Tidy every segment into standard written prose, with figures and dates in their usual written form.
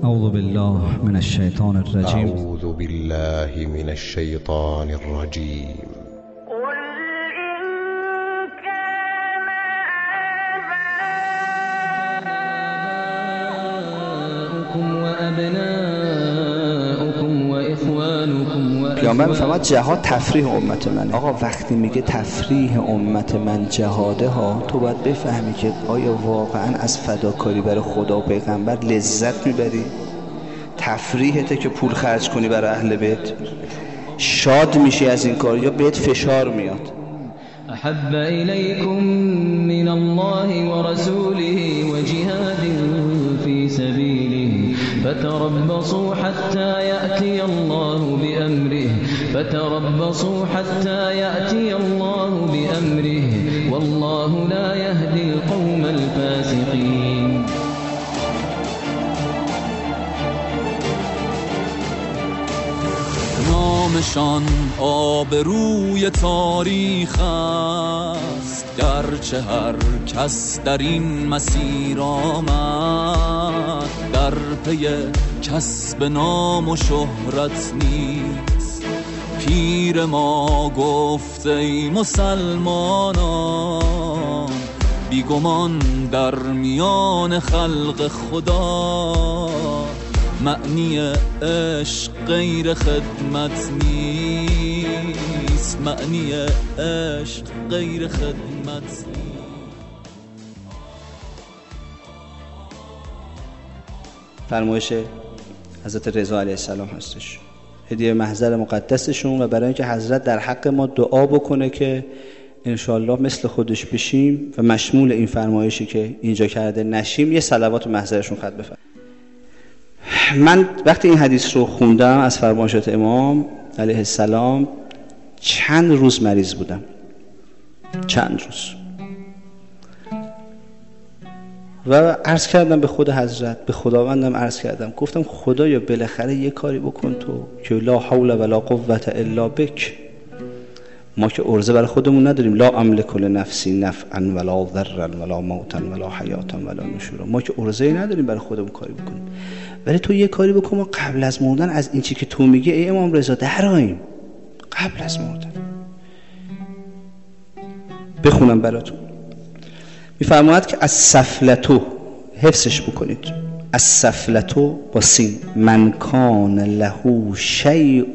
اعوذ بالله من الشیطان الرجیم. اعوذ بالله من الشیطان الرجیم. پیامبر میفرماد جهاد تفریح امت من. آقا وقتی میگه تفریح امت من جهاده ها، تو باید بفهمی که آیا واقعا از فداکاری برای خدا و پیغمبر لذت میبری؟ تفریحته که پول خرج کنی برای اهل بیت؟ شاد میشی از این کار یا بهت فشار میاد؟ احب الیکم من الله و رسوله و جهاد فی سبیله فتربصوا حتى يأتي الله بأمره والله لا يهدي القوم الفاسقين. نامشان آبروی تاریخ است، گرچه هر کس در این مسیر آمد در پی کسب نام و شهرت نیست. پیر ما گفت ای مسلمانان، بیگمان در میان خلق خدا معنی عشق غیر خدمت نیست. معنی عشق غیر خدمت نیست. فرمایش حضرت رضا علیه السلام هستش، هدیه محضر مقدسشون، و برای اینکه حضرت در حق ما دعا بکنه که انشاءالله مثل خودش بشیم و مشمول این فرمایشی که اینجا کرده نشیم، یه صلوات محضرشون خط بفرمایید. من وقتی این حدیث رو خوندم از فرمایشات امام علیه السلام، چند روز مریض بودم، چند روز، و عرض کردم به خود حضرت، به خداوندم عرض کردم، گفتم خدایا بالاخره یه کاری بکن تو که لا حول ولا قوة الا بک. ما که ارزه برای خودمون نداریم، لا املک لنفسی نفعا ولا ضرا ولا موتا ولا حیاتا ولا نشورا، ما که ارزه نداریم برای خودمون کاری بکنیم، ولی تو یه کاری بکن ما قبل از مردن از این چی که تو میگه ای امام رضا دراییم. قبل از مردن بخونم براتون. میفرماید که از سفلتو، حفظش بکنید، از سفلتو با سین، من کان له شیء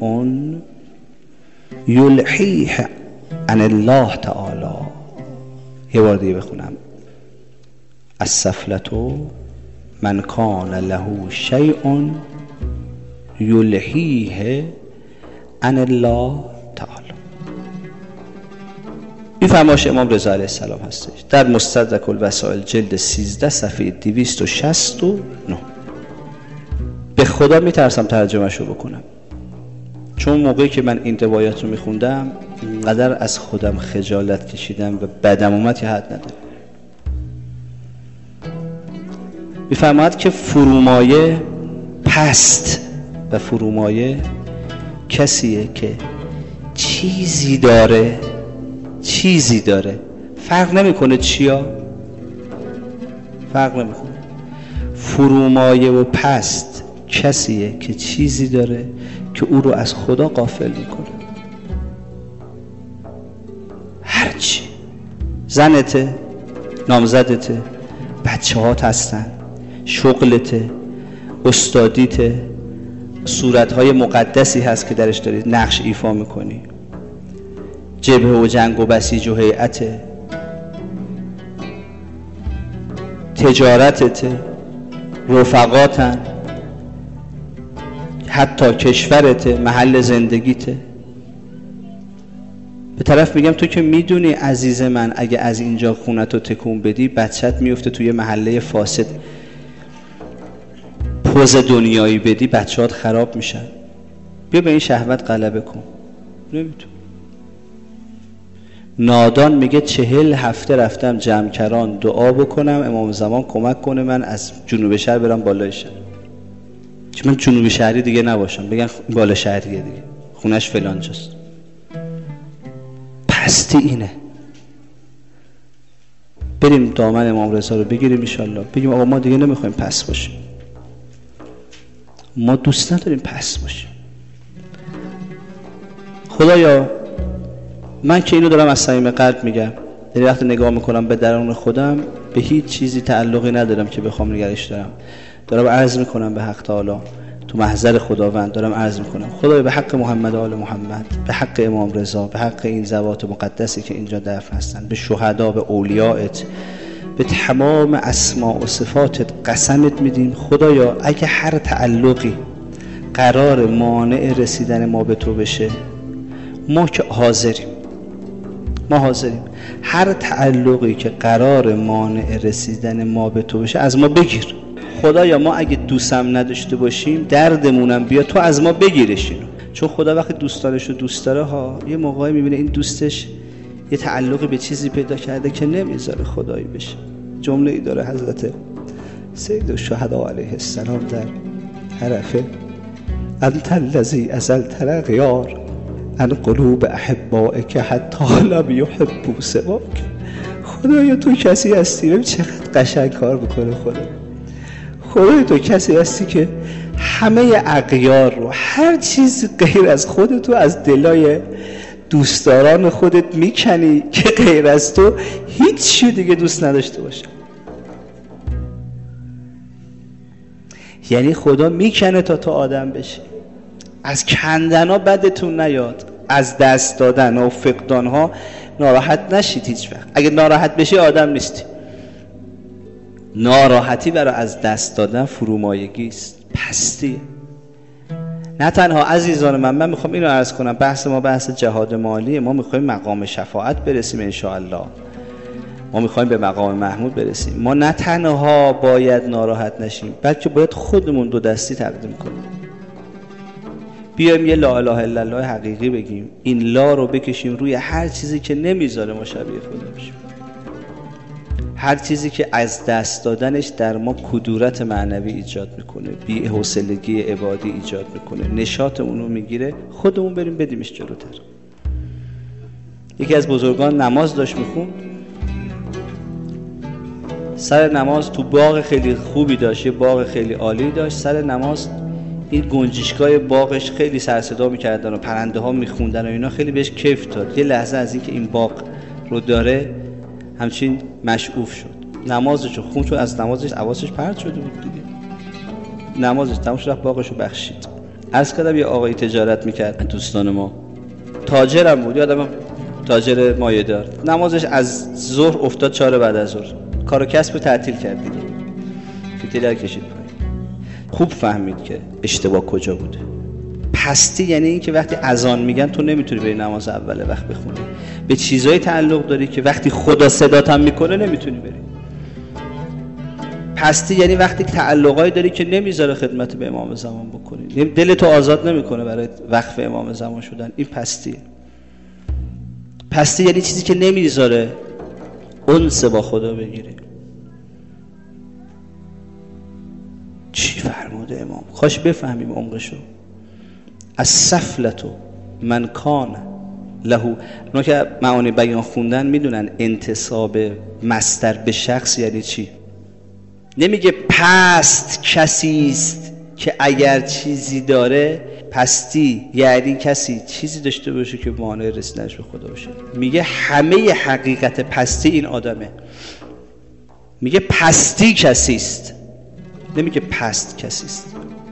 یلحیه عن الله تعالی. یه بار دیگه بخونم، از سفلتو من کان له شیء یلحیه عن الله تعالی. این فرمایش امام رضا علیه السلام هستش در مستدرک الوسائل جلد 13 صفحه 269. به خدا میترسم ترجمهش رو بکنم، چون موقعی که من این روایات رو میخوندم اینقدر از خودم خجالت کشیدم و بدم اومد که حد نداره. میفرماید که فرومایه پست و فرومایه کسیه که چیزی داره، چیزی داره، فرق نمیکنه چیا، فرق نمیکنه. فرومایه و پست کسیه که چیزی داره که او رو از خدا غافل میکنه. هرچی، زنته، نامزدته، بچه هات هستن، شغلته، استادیته، صورتهای مقدسی هست که درش داری نقش ایفا میکنی، جبهه و جنگ و بسیج و هیئته، تجارتته، رفقاتن، حتی کشورته، محل زندگیته. به طرف میگم تو که میدونی عزیز من اگه از اینجا خونتو تکون بدی بچت میفته توی محله فاسد، پوز دنیایی بدی بچه‌هات خراب میشن. بیا به این شهوت غلبه کن. نمیتون. نادان میگه 40 هفته رفتم جمکران دعا بکنم امام زمان کمک کنه من از جنوب شهر برم بالای شهر، که من جنوب شهری دیگه نباشم، بگن بالا شهریه دیگه، خونش فلانجاست. پستی اینه. بریم دامن امام رضا رو بگیریم ان شاءالله، بگیم آقا ما دیگه نمیخوایم پست باشیم. ما دوست نداریم پست باشیم. خدایا من که اینو دارم از صمیم قلب میگم، در وقت نگاه میکنم به درون خودم به هیچ چیزی تعلقی ندارم که بخوام نگرش دارم عرض میکنم به حق تعالی تو محضر خداوند، دارم عرض میکنم خدایا به حق محمد و آل محمد، به حق امام رضا، به حق این ذوات مقدسی که اینجا دفن هستن، به شهدا، به اولیائت، به تمام اسماء و صفاتت قسمت میدیم خدایا اگه هر تعلقی قرار مانع رسیدن ما به تو بشه، ما که حاضریم، ما حاضریم هر تعلقی که قرار مانع رسیدن ما به تو بشه از ما بگیر خدایا. ما اگه دوستم نداشته باشیم دردمونم بیا تو از ما بگیرش اینو، چون خدا وقتی دوستانشو دوست داره ها یه موقعی میبینه این دوستش یه تعلقی به چیزی پیدا کرده که نمیذاره خدایی بشه. جمله ای داره حضرت سید الشهدا علیه السلام در عرفه: انت الذی ازلت الاغیار عن قلوب احبائک حتی لم یحبوا سواک. خدایا تو کسی هستی، ببین چقدر قشنگ کار بکنه خدایا تو کسی هستی که همه اغیار رو، هر چیز غیر از خودتو از دلای دوستداران خودت میکنی که غیر از تو هیچ چیز دیگه دوست نداشته باشه. یعنی خدا میکنه تا تو آدم بشی. از کندن ها بدتون نیاد، از دست دادن و فقدان ها ناراحت نشید هیچ وقت. اگه ناراحت بشی آدم نیستی. ناراحتی برای از دست دادن فرومایگی است، پستی. نه تنها عزیزان من میخوام اینو عرض کنم، بحث ما بحث جهاد مالی، ما میخوایم مقام شفاعت برسیم انشاءالله، ما میخوایم به مقام محمود برسیم. ما نه تنها باید ناراحت نشیم بلکه باید خودمون دو دستی تقدیم کنیم، بیایم یه لا اله الا الله حقیقی بگیم، این لا رو بکشیم روی هر چیزی که نمیذاره ما شبیه خدا بشیم، هر چیزی که از دست دادنش در ما کدورت معنوی ایجاد میکنه، بی‌حوصلگی عبادی ایجاد میکنه، نشاطمون رو میگیره، خودمون بریم بدیمش جلوتر. یکی از بزرگان نماز داشت میخوند، سر نماز تو باغ خیلی خوبی داشت، یه باغ خیلی عالی داشت، سر نماز این گنجشگاه باغش خیلی سر صدا میکردن و پرنده ها میخوندن و اینا، خیلی بهش کیف داد. یه لحظه از این که این باغ رو داره همچین مشعوف شد، نمازشو خوند، چون از نمازش حواسش پرت شده بود دیگه، نمازش تموم شد رفت باغشو بخشید. عرض کردم یه آقایی تجارت میکرد دوستان ما، تاجرم بود، یادم تاجر مایه دار، نمازش از ظهر افتاد 4 بعد از ظهر، کار و کسب تعطیل کرد دیگه، فتیلر کشید پایین. خوب فهمید که اشتباه کجا بوده. پستی یعنی این که وقتی اذان میگن تو نمیتونی بری نماز اول وقت بخونی، به چیزای تعلق داری که وقتی خدا صدات هم میکنه نمیتونی بری. پستی یعنی وقتی تعلقایی داری که نمیذاره خدمت به امام زمان بکنی، یعنی دلتو آزاد نمیکنه برای وقف امام زمان شدن، این پستیه. پستی یعنی چیزی که نمیذاره انس با خدا بگیری. چی فرموده امام؟ کاش بفهمیم عمقشو. السفلتو من کان له، اونا که معانی بیان خوندن میدونن انتساب مصدر به شخص یعنی چی. نمیگه پست کسیست که اگر چیزی داره، پستی یعنی کسی چیزی داشته باشه که مانع رسیدنش به خدا باشه. میگه همه حقیقت پستی این آدمه. میگه پستی کسیست، نمیگه پست کسیست.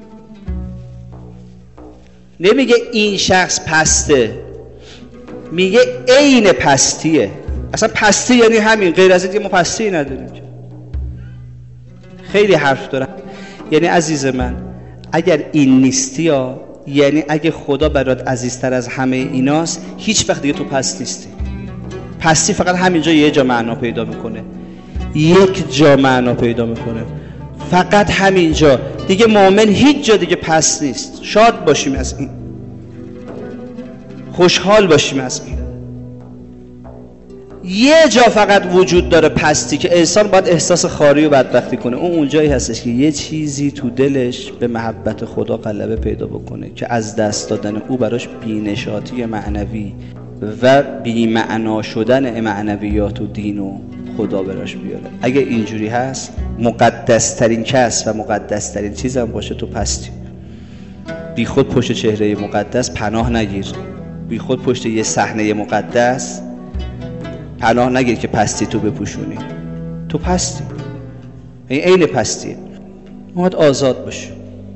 نمیگه این شخص پسته، میگه عین پستیه. اصلا پستی یعنی همین، غیر از این ما پستی نداریم. خیلی حرف دارم. یعنی عزیز من اگر این نیستی ها، یعنی اگه خدا برات عزیزتر از همه ایناست، هیچ وقت دیگه تو پست نیستی. پستی فقط همینجا یه جا معنا پیدا میکنه، یک جا معنا پیدا میکنه، فقط همینجا دیگه. مؤمن هیچ جا دیگه پست نیست. شاد باشیم از این، خوشحال باشیم از این. یه جا فقط وجود داره پستی که انسان باید احساس خاری و بدبختی کنه، اون جایی هستش که یه چیزی تو دلش به محبت خدا غلبه پیدا بکنه که از دست دادن او براش بی‌نشاطی معنوی و بی‌معنا شدن معنویات و دین و خدا براش بیاره. اگه اینجوری هست، مقدس ترین کس و مقدس ترین چیز هم باشه تو پستی. بی خود پشت چهره مقدس پناه نگیر، بی خود پشت یه صحنه مقدس پناه نگیر که پستی تو بپوشونی. تو پستی، این عین پستیه، باید آزاد باشی.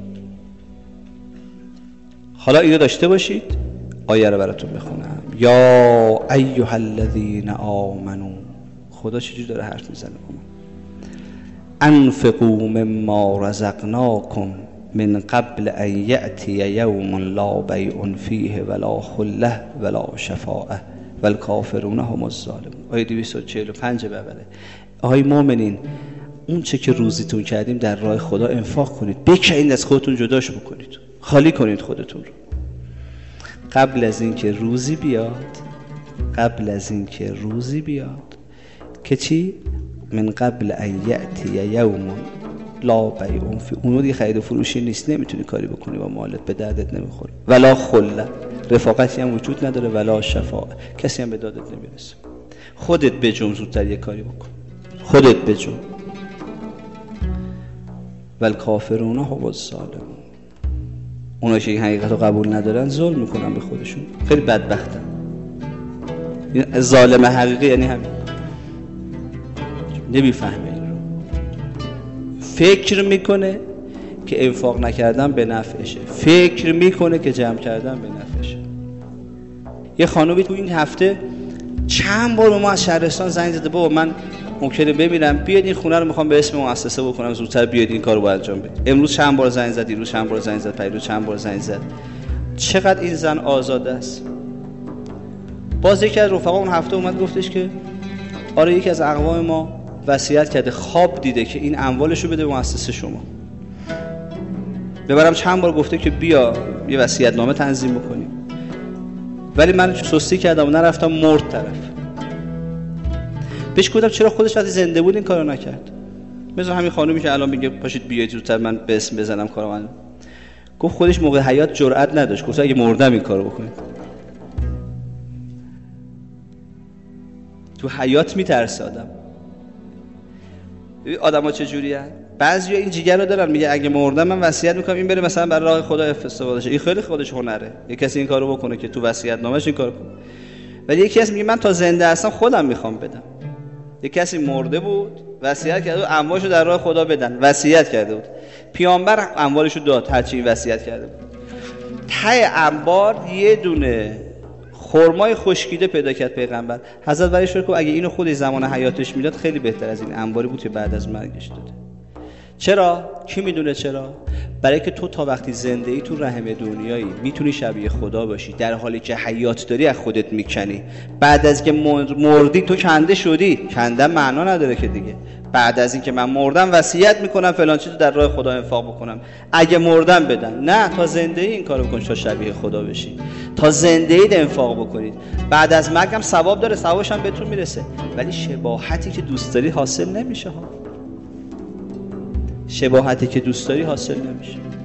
حالا اینو داشته باشید، آیه رو براتون بخونم. یا ایها الذین آمنو، خدا چجوری داره حرف میزنه؟ انفقوا مما رزقناکم من قبل ان یأتی یوم لا بیع فیه ولا خله ولا شفاعه والکافرون هم الظالمون. آیه 245 ببره. آهای مؤمنین، اون چه که روزیتون کردیم در راه خدا انفاق کنید، بکنید از خودتون جداش بکنید، خالی کنید خودتون رو قبل از اینکه روزی بیاد، قبل از اینکه روزی بیاد که چی؟ من قبل ان یأتی یوم لا بیع فیه، اونو دیگه خرید و فروشی نیست، نمیتونی کاری بکنی با مالت، به دردت نمیخوره. ولا خله، رفاقتی هم وجود نداره. ولا شفاعه، کسی هم به دادت نمیرسه. خودت بجم زودتر یه کاری بکن، خودت بجم. والکافرون هم الظالمون، اونا که این حقیقت رو قبول ندارن ظلم میکنن به خودشون، خیلی بدبختن. ظالم حقیقی یعنی همین، نمیفهمه این رو، فکر میکنه که انفاق نکردن به نفعشه، فکر میکنه که جمع کردن به نفعشه. یه خانومی تو این هفته چند بار ما از شهرستان زنگ زده، بابا من ممکنه بمیرم، بیاید این خونه رو میخوام به اسم مؤسسه بکنم، زودتر بیاید این کارو انجام بدید. امروز چند بار زنگ زد، دیروز چند بار زنگ زد، پریروز چند بار زنگ زد. چقدر این زن آزاده است. باز یکی از رفقا اون هفته اومد گفتش که آره یکی از اقوام ما وصیت کرده، خواب دیده که این اموالشو بده به مؤسسه شما. ببرم چند بار گفته که بیا یه وصیت‌نامه تنظیم بکنیم، ولی من سستی کردم و نرفتم، مرد طرف. بهش گفتم چرا خودش وقتی زنده بود این کارو نکرد؟ مثلا همین خانومی که الان میگه پاشید بیاید زودتر من به اسم بزنم کارو من. گفت خودش موقع حیات جرئت نداشت، گفت اگه مردم این کارو بکنید. تو حیات میترسه آدم. آدم‌ها چجوری هستن؟ بعضیا این جیگر رو دارن، میگه اگه مردم من وصیت میکنم این بره مثلا برای راه خدا استفاده شه. این خیلی خودش هنره، یه کسی این کارو بکنه که تو وصیت‌نامه‌اش این کارو کنه. ولی یکی از میگه من تا زنده هستم خودم میخوام بدم. یه کسی مرده بود، وصیت کرده بود اموالشو در راه خدا بدن، وصیت کرده بود. پیامبر اموالشو داد، هرچی این وصیت کرده بود. ته انبار یه دونه خرمای خشکیده پیدا کرد پیغمبر. حضرت ولی شکر اگه اینو خودش زمان حیاتش میداد خیلی بهتر از این انباری بود که بعد از مرگش داده. چرا؟ کی میدونه چرا؟ برای که تو تا وقتی زنده ای تو رحم دنیایی میتونی شبیه خدا باشی، در حالی که حیات داری از خودت میکنی. بعد از که مردی تو کنده شدی، کندن معنا نداره که دیگه. بعد از این که من مردم وصیت میکنم فلان چیزو در راه خدا انفاق بکنم، اگه مردم بدن. نه، تا زنده ای این کارو بکن تا شبیه خدا بشی، تا زنده ای انفاق بکنید. بعد از مرگم ثواب داره، ثوابش هم بهتون میرسه، ولی شباهتی که دوست داری حاصل نمیشه ها. شباهتی که دوست داری حاصل نمیشه.